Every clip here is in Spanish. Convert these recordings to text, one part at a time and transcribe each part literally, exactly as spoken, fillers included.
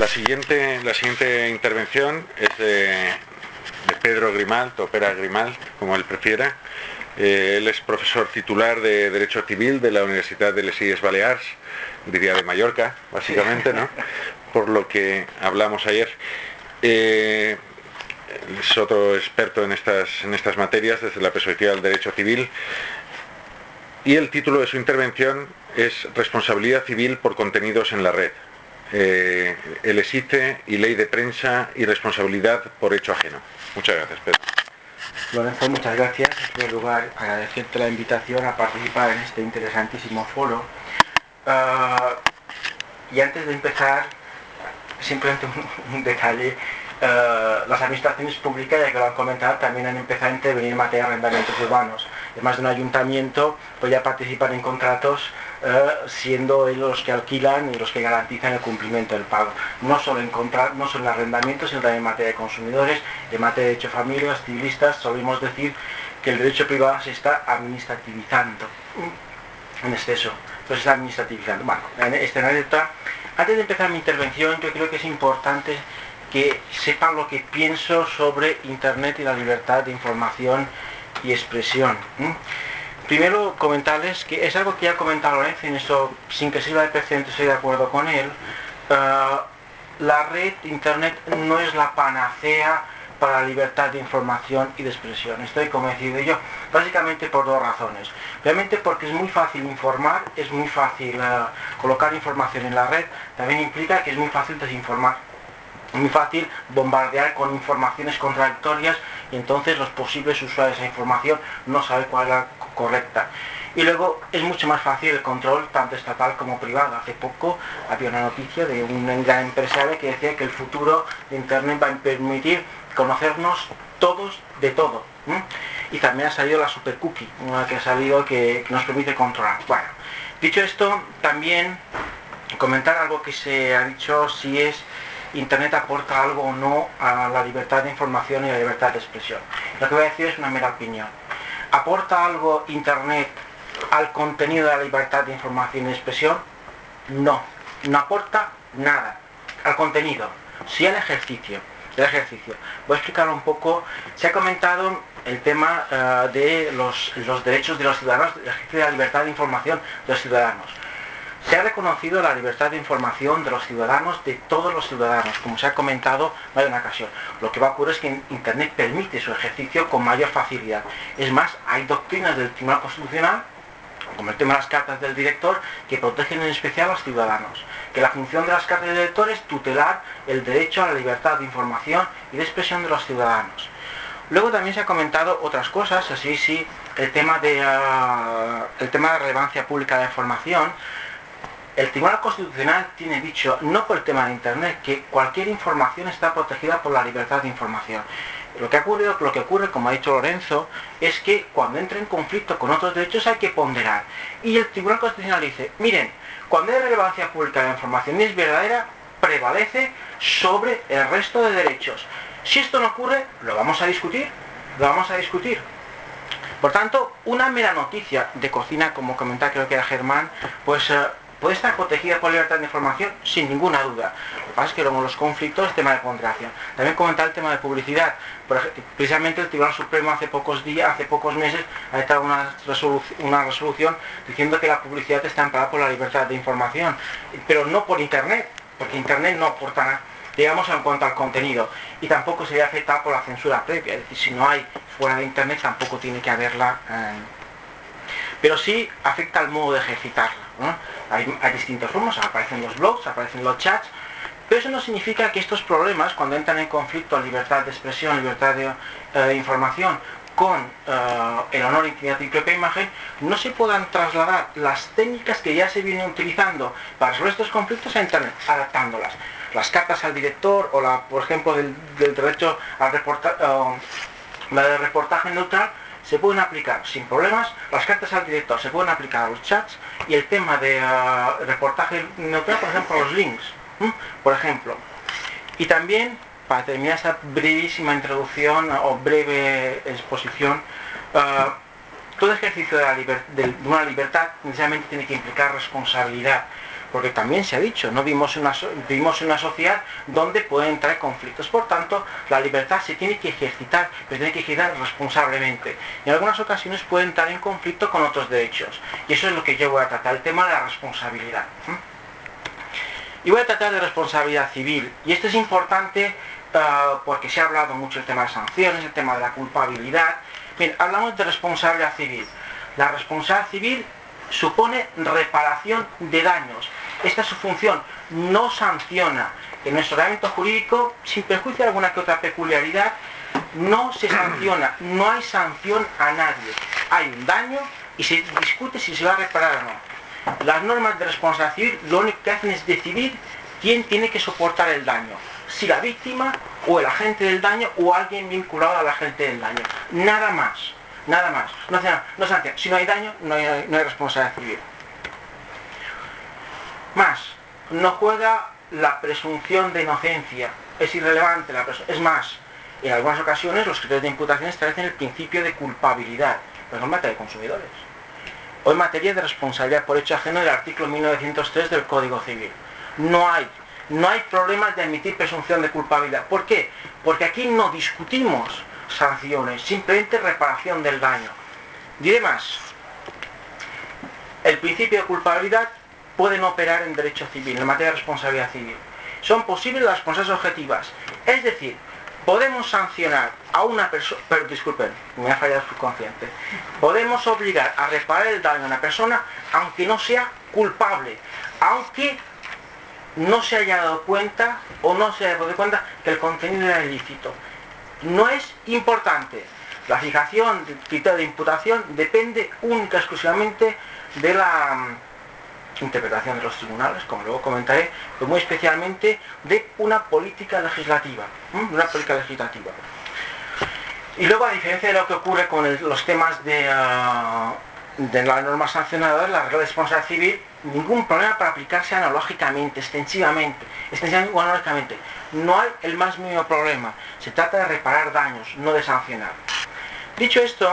La siguiente, la siguiente intervención es de, de Pedro Grimalt, o Pere Grimalt, como él prefiera. Eh, él es profesor titular de Derecho Civil de la Universidad de les Illes Balears, diría de Mallorca, básicamente, ¿no? Por lo que hablamos ayer. Eh, es otro experto en estas, en estas materias desde la perspectiva del derecho civil. Y el título de su intervención es Responsabilidad civil por contenidos en la red. Eh, el ESICE y ley de prensa y responsabilidad por hecho ajeno. Muchas gracias, Pedro. Lorenzo, muchas gracias. En primer lugar, agradecerte la invitación a participar en este interesantísimo foro. Uh, y antes de empezar, simplemente un, un detalle. Uh, las administraciones públicas, ya que lo han comentado, también han empezado a intervenir en materia de arrendamientos urbanos. Además de un ayuntamiento, pues ya participan en contratos, uh, siendo ellos los que alquilan y los que garantizan el cumplimiento del pago. No solo en contra, no solo en arrendamientos, sino también en materia de consumidores, en materia de derecho de familias, civilistas. Solemos decir que el derecho privado se está administrativizando en exceso. Pues se está administrativizando. Bueno, en esta anécdota, antes de empezar mi intervención, yo creo que es importante que sepan lo que pienso sobre Internet y la libertad de información y expresión. ¿Mm? Primero, comentarles que es algo que ya ha comentado Lorenzo, y en eso, sin que sirva de precedente, estoy de acuerdo con él. Uh, la red Internet no es la panacea para la libertad de información y de expresión. Estoy convencido de ello, básicamente por dos razones. Realmente porque es muy fácil informar, es muy fácil uh, colocar información en la red, también implica que es muy fácil desinformar. Es muy fácil bombardear con informaciones contradictorias y entonces los posibles usuarios de esa información no saben cuál es la correcta. Y luego es mucho más fácil el control tanto estatal como privado. Hace poco había una noticia de un gran empresario que decía que el futuro de Internet va a permitir conocernos todos de todo. ¿Mm? Y también ha salido la super cookie, una que ha salido que, que nos permite controlar. Bueno, dicho esto, también comentar algo que se ha dicho, si es Internet aporta algo o no a la libertad de información y la libertad de expresión. Lo que voy a decir es una mera opinión. ¿Aporta algo Internet al contenido de la libertad de información y expresión? No, no aporta nada al contenido, sí al ejercicio. El ejercicio. Voy a explicar un poco. Se ha comentado el tema uh, de los, los derechos de los ciudadanos, el ejercicio de la libertad de información de los ciudadanos. Se ha reconocido la libertad de información de los ciudadanos, de todos los ciudadanos, como se ha comentado en más de una ocasión. Lo que va a ocurrir es que Internet permite su ejercicio con mayor facilidad. Es más, hay doctrinas del Tribunal Constitucional, como el tema de las cartas del director, que protegen en especial a los ciudadanos. Que la función de las cartas del director es tutelar el derecho a la libertad de información y de expresión de los ciudadanos. Luego también se ha comentado otras cosas, así sí, el tema de, uh, el tema de relevancia pública de la información. El Tribunal Constitucional tiene dicho, no por el tema de Internet, que cualquier información está protegida por la libertad de información. Lo que ha ocurrido, lo que ocurre, como ha dicho Lorenzo, es que cuando entra en conflicto con otros derechos hay que ponderar. Y el Tribunal Constitucional dice, miren, cuando hay relevancia pública de la información y es verdadera, prevalece sobre el resto de derechos. Si esto no ocurre, lo vamos a discutir, lo vamos a discutir. Por tanto, una mera noticia de cocina, como comentaba creo que era Germán, pues uh, puede estar protegida por libertad de información sin ninguna duda. Lo que pasa es que luego los conflictos, el tema de ponderación. También comentar el tema de publicidad. Por ejemplo, precisamente el Tribunal Supremo hace pocos días, hace pocos meses, ha dictado una, resolu una resolución diciendo que la publicidad está amparada por la libertad de información, pero no por Internet, porque Internet no aporta nada, digamos, en cuanto al contenido, y tampoco sería afectada por la censura previa. Es decir, si no hay fuera de Internet, tampoco tiene que haberla. Eh, pero sí afecta al modo de ejercitarla, ¿no? Hay, hay distintas formas, aparecen los blogs, aparecen los chats, pero eso no significa que estos problemas, cuando entran en conflicto libertad de expresión, libertad de eh, información, con eh, el honor, intimidad y propia imagen, no se puedan trasladar las técnicas que ya se vienen utilizando para resolver estos conflictos a Internet, adaptándolas. Las cartas al director, o la, por ejemplo, del, del derecho al reportaje, uh, la de reportaje neutral, se pueden aplicar sin problemas. Las cartas al director se pueden aplicar a los chats, y el tema de uh, reportaje neutral, por ejemplo, los links, ¿Mm? por ejemplo. Y también, para terminar esta brevísima introducción o breve exposición, uh, todo ejercicio de, la liber de una libertad necesariamente tiene que implicar responsabilidad. porque también se ha dicho, no vivimos en una, vivimos en una sociedad donde pueden entrar conflictos. Por tanto, la libertad se tiene que ejercitar, pero tiene que ejercitar responsablemente. Y en algunas ocasiones puede entrar en conflicto con otros derechos. Y eso es lo que yo voy a tratar, el tema de la responsabilidad. Y voy a tratar de responsabilidad civil. Y esto es importante uh, porque se ha hablado mucho del tema de sanciones, el tema de la culpabilidad. Bien, hablamos de responsabilidad civil. La responsabilidad civil supone reparación de daños. Esta es su función. No sanciona. En nuestro ordenamiento jurídico, sin perjuicio de alguna que otra peculiaridad, no se sanciona. No hay sanción a nadie. Hay un daño y se discute si se va a reparar o no. Las normas de responsabilidad civil lo único que hacen es decidir quién tiene que soportar el daño. Si la víctima o el agente del daño o alguien vinculado al agente del daño. Nada más. Nada más. No, no sanciona. Si no hay daño, no hay, no hay responsabilidad civil. Más. No juega la presunción de inocencia. Es irrelevante la presunción. Es más, en algunas ocasiones los criterios de imputación establecen el principio de culpabilidad. Pero no en materia de consumidores. O en materia de responsabilidad por hecho ajeno del artículo mil novecientos tres del Código Civil. No hay, no hay problemas de admitir presunción de culpabilidad. ¿Por qué? Porque aquí no discutimos sanciones, simplemente reparación del daño. Diré más. El principio de culpabilidad puede no operar en derecho civil, en materia de responsabilidad civil. Son posibles las responsabilidades objetivas. Es decir, podemos sancionar a una persona, pero disculpen, me ha fallado el subconsciente. Podemos obligar a reparar el daño a una persona aunque no sea culpable, aunque no se haya dado cuenta o no se haya dado cuenta que el contenido era ilícito. No es importante. La fijación del criterio de imputación depende única y exclusivamente de la interpretación de los tribunales, como luego comentaré, pero muy especialmente de una política legislativa, ¿eh? una política legislativa. Y luego, a diferencia de lo que ocurre con el, los temas de, uh, de las normas sancionadoras, la regla de responsabilidad civil, ningún problema para aplicarse analógicamente, extensivamente, extensivamente o analógicamente. No hay el más mínimo problema. Se trata de reparar daños, no de sancionar. Dicho esto,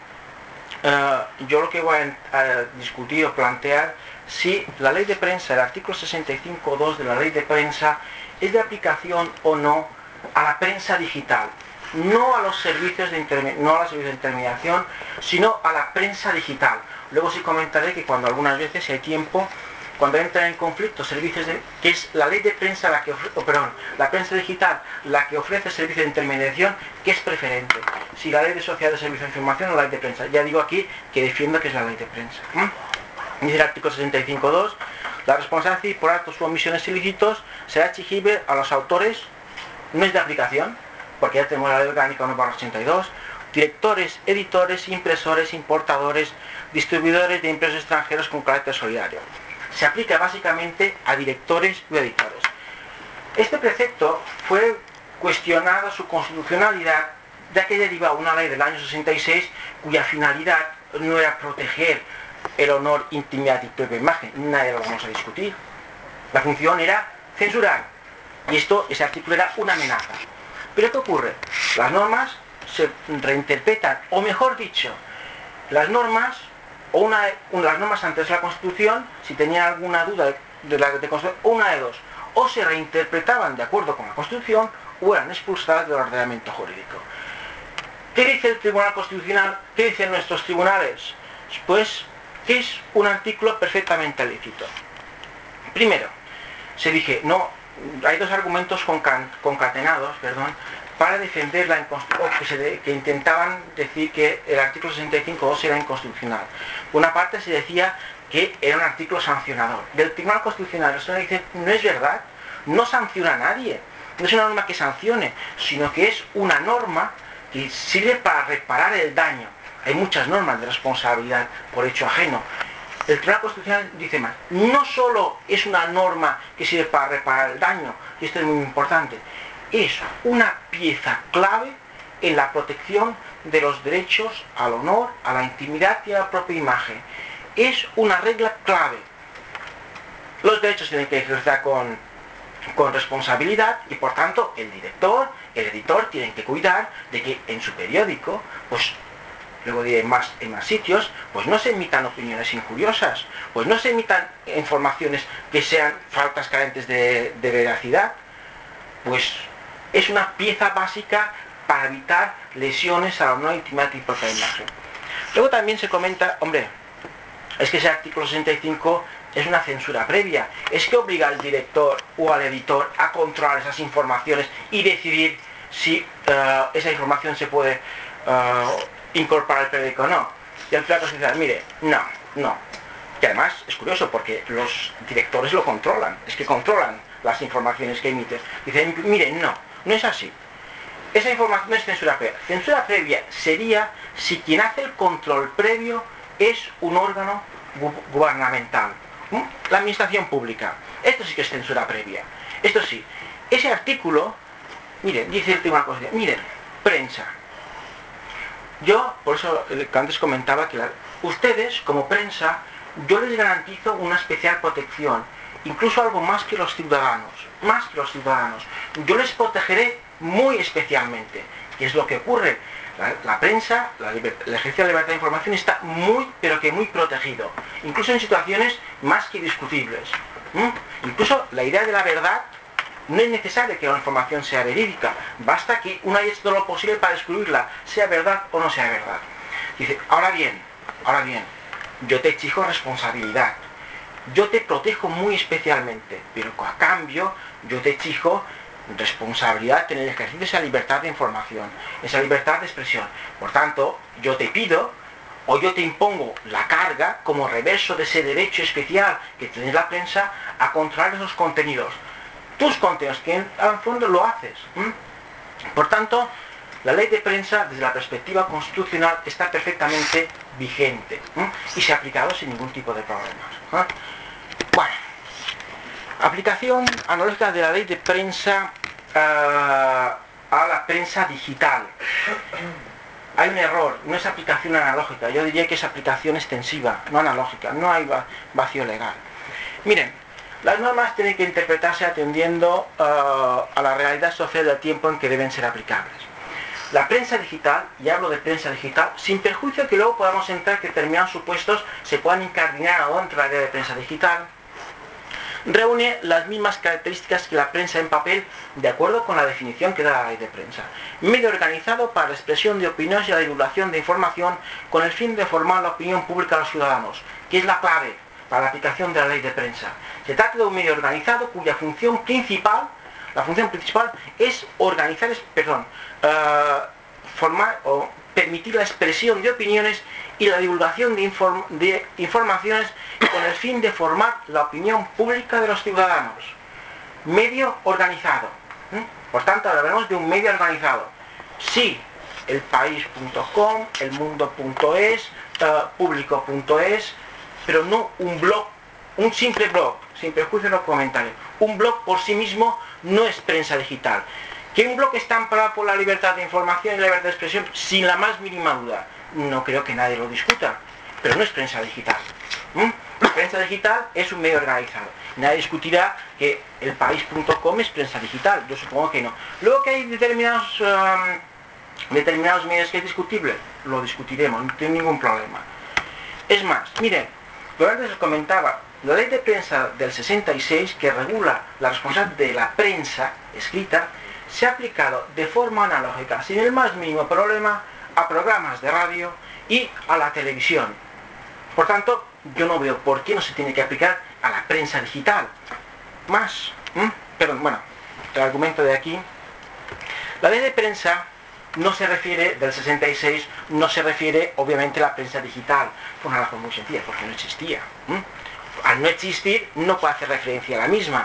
uh, yo lo que voy a, a discutir o plantear si la ley de prensa, el artículo sesenta y cinco punto dos de la ley de prensa, es de aplicación o no a la prensa digital. No a los servicios de, no a los servicios de intermediación, sino a la prensa digital. Luego sí comentaré que cuando algunas veces, si hay tiempo, cuando entra en conflicto servicios de, que es la ley de prensa la que ofrece, oh, perdón, la prensa digital la que ofrece servicios de intermediación, que es preferente. Si la ley de sociedad de servicios de información o la ley de prensa. Ya digo aquí que defiendo que es la ley de prensa. ¿Mm? Dice el artículo sesenta y cinco punto dos, la responsabilidad civil por actos u omisiones ilícitos será exigible a los autores, no es de aplicación, porque ya tenemos la ley orgánica uno barra ochenta y dos, directores, editores, impresores, importadores, distribuidores de impresos extranjeros con carácter solidario. Se aplica básicamente a directores y editores. Este precepto fue cuestionado su constitucionalidad, ya que deriva una ley del año sesenta y seis cuya finalidad no era proteger el honor, intimidad y propia imagen. Nadie lo vamos a discutir. La función era censurar. Y esto, ese artículo era una amenaza. Pero ¿qué ocurre? Las normas se reinterpretan, o mejor dicho, las normas, o una, las normas antes de la Constitución, si tenían alguna duda de la de Constitución, una de dos, o se reinterpretaban de acuerdo con la Constitución, o eran expulsadas del ordenamiento jurídico. ¿Qué dice el Tribunal Constitucional? ¿Qué dicen nuestros tribunales? Pues que es un artículo perfectamente lícito. Primero, se dije, no, hay dos argumentos concatenados, perdón, para defender la inconstitucionalidad, que, se que intentaban decir que el artículo sesenta y cinco punto dos era inconstitucional. Por una parte se decía que era un artículo sancionador. Del Tribunal Constitucional dice, no es verdad, no sanciona a nadie, no es una norma que sancione, sino que es una norma que sirve para reparar el daño. Hay muchas normas de responsabilidad por hecho ajeno. El Tribunal Constitucional dice más, no solo es una norma que sirve para reparar el daño, y esto es muy importante, es una pieza clave en la protección de los derechos al honor, a la intimidad y a la propia imagen. Es una regla clave. Los derechos tienen que ejercer con, con responsabilidad y por tanto el director, el editor tienen que cuidar de que en su periódico pues luego diré más en más sitios, pues no se emitan opiniones injuriosas, pues no se emitan informaciones que sean faltas carentes de, de veracidad, pues es una pieza básica para evitar lesiones a la honor, intimidad y propia imagen. Luego también se comenta, hombre, es que ese artículo sesenta y cinco es una censura previa, es que obliga al director o al editor a controlar esas informaciones y decidir si uh, esa información se puede uh, incorporar al periódico o no. Y al final dice, mire, no, no. Y además es curioso porque los directores lo controlan, es que controlan las informaciones que emiten. Dicen, mire, no, no es así. Esa información no es censura previa. Censura previa sería si quien hace el control previo es un órgano gu gubernamental, ¿m? La administración pública. Esto sí que es censura previa. Esto sí, ese artículo, miren, dice una cosa, miren, prensa. Yo, por eso que antes comentaba que la, ustedes, como prensa, yo les garantizo una especial protección, incluso algo más que los ciudadanos, más que los ciudadanos. Yo les protegeré muy especialmente. ¿Qué es lo que ocurre? La, la prensa, la el ejercicio de la libertad de información está muy, pero que muy protegido, incluso en situaciones más que discutibles. ¿Mm? Incluso la idea de la verdad, no es necesario que la información sea verídica, basta que uno haya hecho todo lo posible para descubrirla, sea verdad o no sea verdad. Dice, ahora bien, ahora bien, yo te exijo responsabilidad, yo te protejo muy especialmente, pero a cambio yo te exijo responsabilidad en el ejercicio de esa libertad de información, esa libertad de expresión. Por tanto, yo te pido o yo te impongo la carga como reverso de ese derecho especial que tiene la prensa a controlar esos contenidos. Tus contenidos, que en el fondo lo haces. ¿m? Por tanto, la ley de prensa, desde la perspectiva constitucional, está perfectamente vigente ¿m? y se ha aplicado sin ningún tipo de problemas. ¿eh? Bueno, aplicación analógica de la ley de prensa uh, a la prensa digital. Hay un error, no es aplicación analógica, yo diría que es aplicación extensiva, no analógica, no hay vacío legal. Miren, las normas tienen que interpretarse atendiendo uh, a la realidad social del tiempo en que deben ser aplicables. La prensa digital, y hablo de prensa digital, sin perjuicio que luego podamos entrar que determinados supuestos se puedan incardinar dentro de la idea de prensa digital, reúne las mismas características que la prensa en papel, de acuerdo con la definición que da la ley de prensa. Medio organizado para la expresión de opiniones y la divulgación de información con el fin de formar la opinión pública a los ciudadanos, que es la clave para la aplicación de la ley de prensa. Se trata de un medio organizado cuya función principal, la función principal es organizar, perdón, uh, formar o permitir la expresión de opiniones y la divulgación de, inform de informaciones con el fin de formar la opinión pública de los ciudadanos. Medio organizado. ¿eh? Por tanto, hablaremos de un medio organizado. Sí, el país punto com, el mundo punto es, uh, público punto es, pero no un blog, un simple blog, sin perjuicio de los comentarios. Un blog por sí mismo no es prensa digital. ¿Que un blog está amparado por la libertad de información y la libertad de expresión? Sin la más mínima duda. No creo que nadie lo discuta, pero no es prensa digital. ¿Mm? La prensa digital es un medio organizado. Nadie discutirá que el país punto com es prensa digital, yo supongo que no. Luego que hay determinados, um, determinados medios que es discutible, lo discutiremos, no tiene ningún problema. Es más, miren, yo antes os comentaba, la ley de prensa del sesenta y seis, que regula la responsabilidad de la prensa escrita, se ha aplicado de forma analógica, sin el más mínimo problema, a programas de radio y a la televisión. Por tanto, yo no veo por qué no se tiene que aplicar a la prensa digital. Más, ¿m? Perdón, bueno, el argumento de aquí. La ley de prensa no se refiere, del sesenta y seis, no se refiere obviamente a la prensa digital, por una razón muy sencilla, porque no existía. ¿m? Al no existir, no puede hacer referencia a la misma.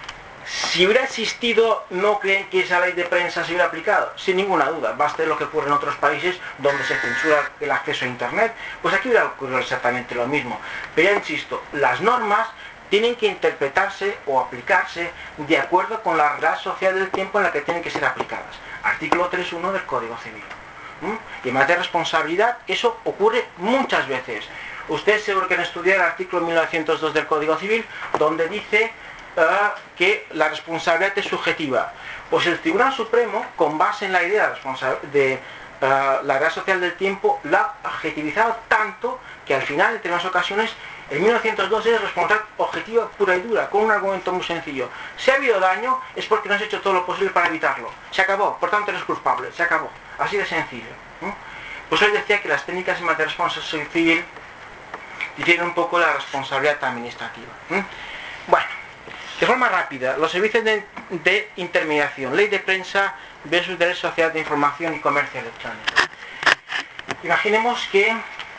Si hubiera existido, ¿no creen que esa ley de prensa se hubiera aplicado? Sin ninguna duda. Basta ver lo que ocurre en otros países donde se censura el acceso a Internet. Pues aquí hubiera ocurrido exactamente lo mismo. Pero ya insisto, las normas tienen que interpretarse o aplicarse de acuerdo con la realidad social del tiempo en la que tienen que ser aplicadas. Artículo tres punto uno del Código Civil. ¿Mm? Y en materia de responsabilidad, eso ocurre muchas veces. Ustedes seguro que han estudiado el artículo mil novecientos dos del Código Civil, donde dice que la responsabilidad es subjetiva. Pues el Tribunal Supremo, con base en la idea de, uh, la realidad social del tiempo la ha adjetivizado tanto que al final, en determinadas ocasiones, en mil novecientos dos es responsabilidad objetiva pura y dura, con un argumento muy sencillo. Si ha habido daño es porque no has hecho todo lo posible para evitarlo. Se acabó, por tanto eres culpable, se acabó. Así de sencillo. ¿eh? Pues hoy decía que las técnicas en materia de responsabilidad civil difieren un poco de la responsabilidad administrativa. ¿eh? Bueno, de forma rápida, los servicios de, de intermediación, ley de prensa versus derecho a sociedad de información y comercio electrónico. Imaginemos que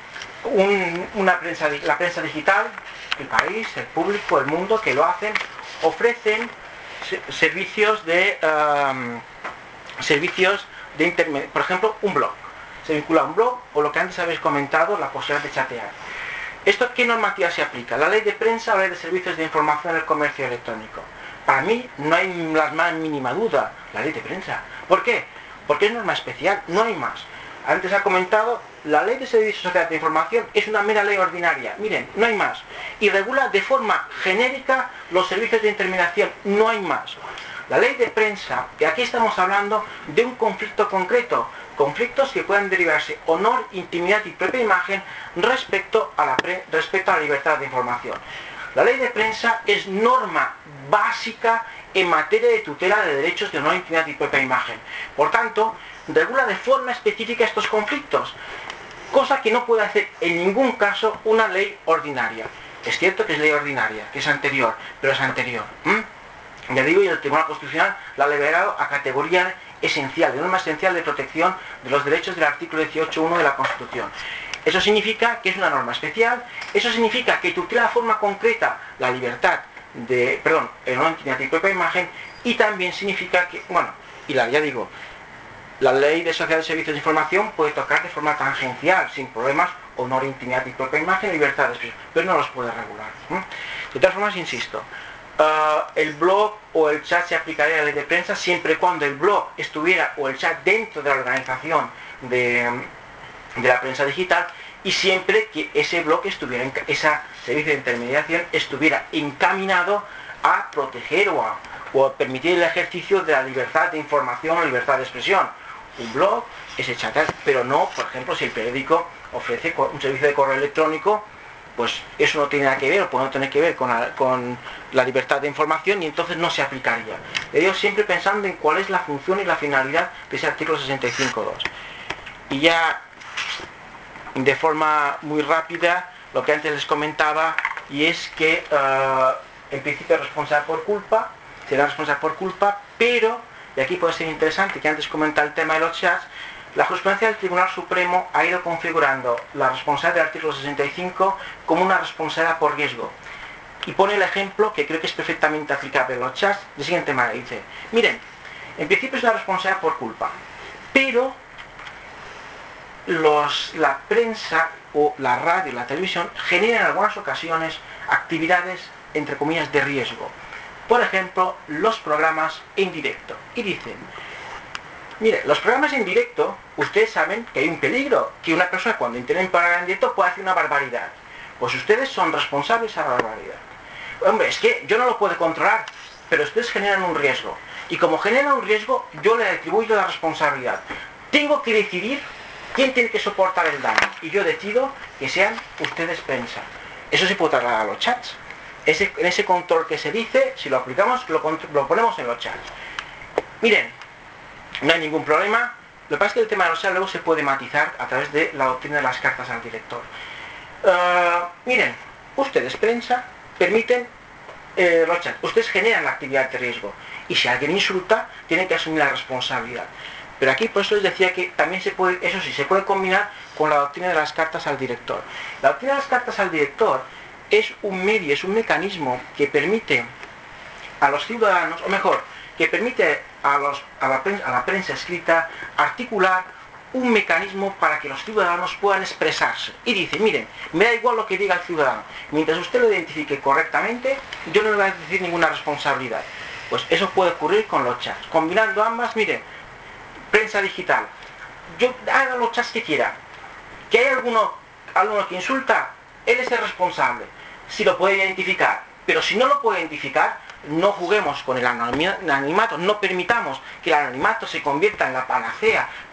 un, una prensa, la prensa digital, el país, el público, el mundo que lo hacen, ofrecen se, servicios de um, servicios de intermediación, por ejemplo, un blog. Se vincula a un blog o lo que antes habéis comentado, la posibilidad de chatear. ¿Esto qué normativa se aplica? ¿La ley de prensa o la ley de servicios de información en el comercio electrónico? Para mí no hay la más mínima duda, la ley de prensa. ¿Por qué? Porque es norma especial, no hay más. Antes ha comentado, la ley de servicios de sociedad de información es una mera ley ordinaria. Miren, no hay más. Y regula de forma genérica los servicios de intermediación, no hay más. La ley de prensa, y aquí estamos hablando de un conflicto concreto, conflictos que puedan derivarse honor, intimidad y propia imagen respecto a la, pre, respecto a la libertad de información. La ley de prensa es norma básica en materia de tutela de derechos de honor, intimidad y propia imagen. Por tanto, regula de forma específica estos conflictos, cosa que no puede hacer en ningún caso una ley ordinaria. Es cierto que es ley ordinaria, que es anterior, pero es anterior. ¿Mm? Ya digo, y el Tribunal Constitucional la ha elevado a categoría esencial, de norma esencial de protección de los derechos del artículo dieciocho punto uno de la Constitución. Eso significa que es una norma especial, eso significa que tutela de forma concreta la libertad de, perdón, el honor, intimidad y propia imagen, y también significa que, bueno, y la, ya digo, la ley de sociedad de servicios de información puede tocar de forma tangencial, sin problemas, honor, intimidad y propia imagen y libertad de expresión, pero no los puede regular. ¿eh? De todas formas, insisto, Uh, el blog o el chat se aplicaría a la ley de prensa siempre y cuando el blog estuviera o el chat dentro de la organización de, de la prensa digital y siempre que ese blog estuviera, en, ese servicio de intermediación estuviera encaminado a proteger o a, o a permitir el ejercicio de la libertad de información o libertad de expresión. Un blog, ese chat, pero no, por ejemplo, si el periódico ofrece un servicio de correo electrónico, pues eso no tiene nada que ver, o puede no tener que ver con la, con la libertad de información y entonces no se aplicaría. Le digo siempre pensando en cuál es la función y la finalidad de ese artículo sesenta y cinco punto dos. Y ya de forma muy rápida, lo que antes les comentaba, y es que uh, en principio es responsable por culpa, será responsable por culpa, pero, y aquí puede ser interesante que antes comentaba el tema de los chats, la jurisprudencia del Tribunal Supremo ha ido configurando la responsabilidad del artículo sesenta y cinco como una responsabilidad por riesgo. Y pone el ejemplo, que creo que es perfectamente aplicable en los chats, de siguiente manera. Dice, miren, en principio es una responsabilidad por culpa, pero los, la prensa o la radio y la televisión generan en algunas ocasiones actividades, entre comillas, de riesgo. Por ejemplo, los programas en directo. Y dicen, mire, los programas en directo, ustedes saben que hay un peligro, que una persona cuando interviene en un programa en directo puede hacer una barbaridad. Pues ustedes son responsables a la barbaridad. Hombre, es que yo no lo puedo controlar, pero ustedes generan un riesgo. Y como generan un riesgo, yo le atribuyo la responsabilidad. Tengo que decidir quién tiene que soportar el daño. Y yo decido que sean ustedes prensa. Eso se puede trasladar a los chats. Ese, en ese control que se dice, si lo aplicamos, lo, lo ponemos en los chats. Miren, no hay ningún problema. Lo que pasa es que el tema de los chats luego se puede matizar a través de la doctrina de las cartas al director. Uh, miren, ustedes, prensa, permiten eh, los chats. Ustedes generan la actividad de riesgo. Y si alguien insulta, tienen que asumir la responsabilidad. Pero aquí, por eso les decía que también se puede, eso sí, se puede combinar con la doctrina de las cartas al director. La doctrina de las cartas al director es un medio, es un mecanismo que permite a los ciudadanos, o mejor, que permite a, los, a, la prensa, a la prensa escrita articular un mecanismo para que los ciudadanos puedan expresarse. Y dice, miren, me da igual lo que diga el ciudadano, mientras usted lo identifique correctamente, yo no le voy a decir ninguna responsabilidad. Pues eso puede ocurrir con los chats. Combinando ambas, miren, prensa digital, yo haga los chats que quiera. Que hay alguno, alguno que insulta, él es el responsable, si lo puede identificar. Pero si no lo puede identificar, no juguemos con el anonimato, no permitamos que el anonimato se convierta en la panacea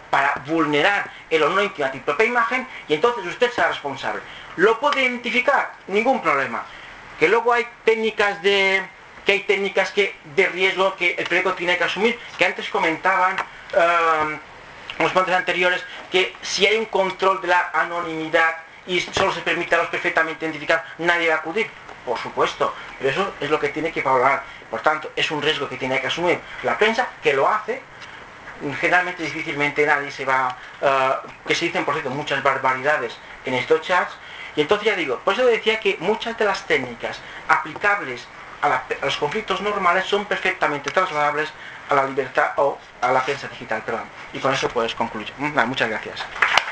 para vulnerar el honor íntimo a tu propia imagen, y entonces usted será responsable. ¿Lo puede identificar? Ningún problema. Que luego hay técnicas de... que hay técnicas que, de riesgo que el periódico tiene que asumir, que antes comentaban uh, los ponentes anteriores, que si hay un control de la anonimidad y solo se permite a los perfectamente identificados, nadie va a acudir. Por supuesto, pero eso es lo que tiene que valorar. Por tanto, es un riesgo que tiene que asumir la prensa, que lo hace. Generalmente, difícilmente nadie se va... Uh, que se dicen, por cierto, muchas barbaridades en estos chats. Y entonces ya digo, por eso decía que muchas de las técnicas aplicables a, la, a los conflictos normales son perfectamente trasladables a la libertad o a la prensa digital, perdón. Y con eso puedes concluir. Muchas gracias.